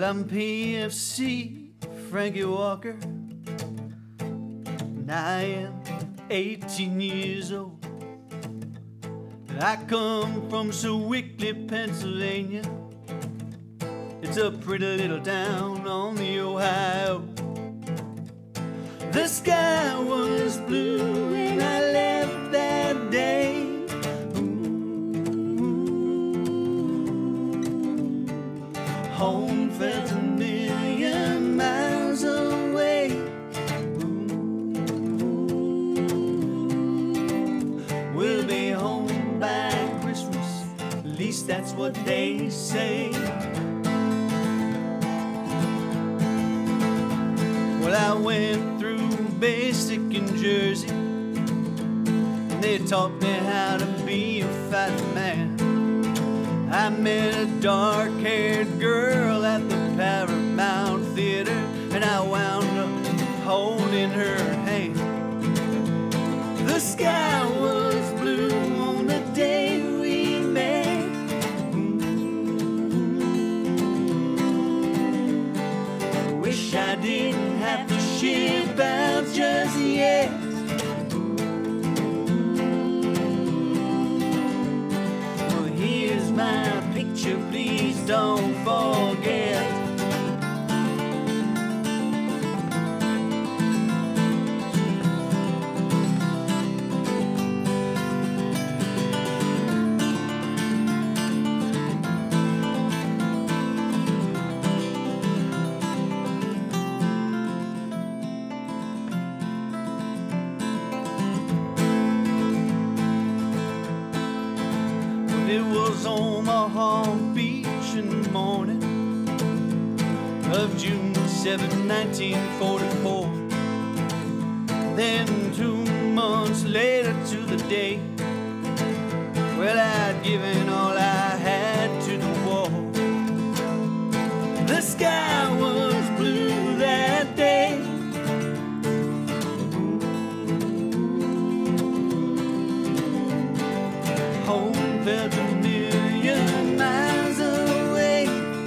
Well, I'm PFC Frankie Walker, and I am 18 years old. I come from Sewickley, Pennsylvania. It's a pretty little town on the Ohio. The sky was blue and I left that day. Home felt a million miles away. We'll be home by Christmas, at least that's what they say. Well, I went through basic in Jersey, and they taught me how to be a fighting man. I met a dark-haired girl at the Paramount Theater, and I wound up holding her hand. The sky was blue on the day we met. Wish I didn't have to ship out just yet. My picture, please don't forget. It was Omaha Beach in the morning of June 7, 1944. Then 2 months later to the day, well, I'd given all I had to the war. The sky was blue that day. Home felt a million miles away.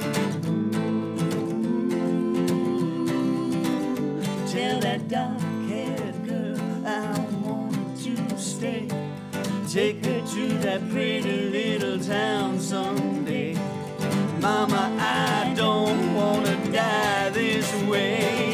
Tell that dark-haired girl I want to stay. Take her to that pretty little town someday. Mama, I don't want to die this way.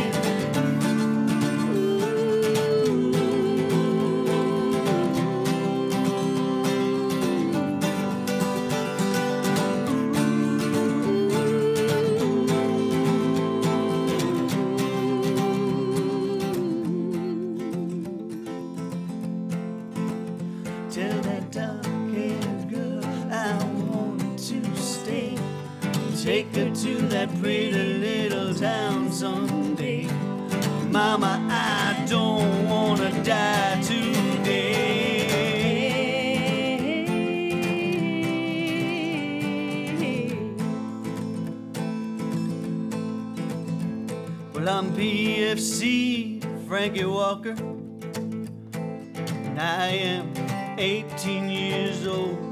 Tell that dark-haired girl I want to stay. Take her to that pretty little town someday. Mama, I don't want to die today. Well, I'm PFC Frankie Walker, and I am 18 years old.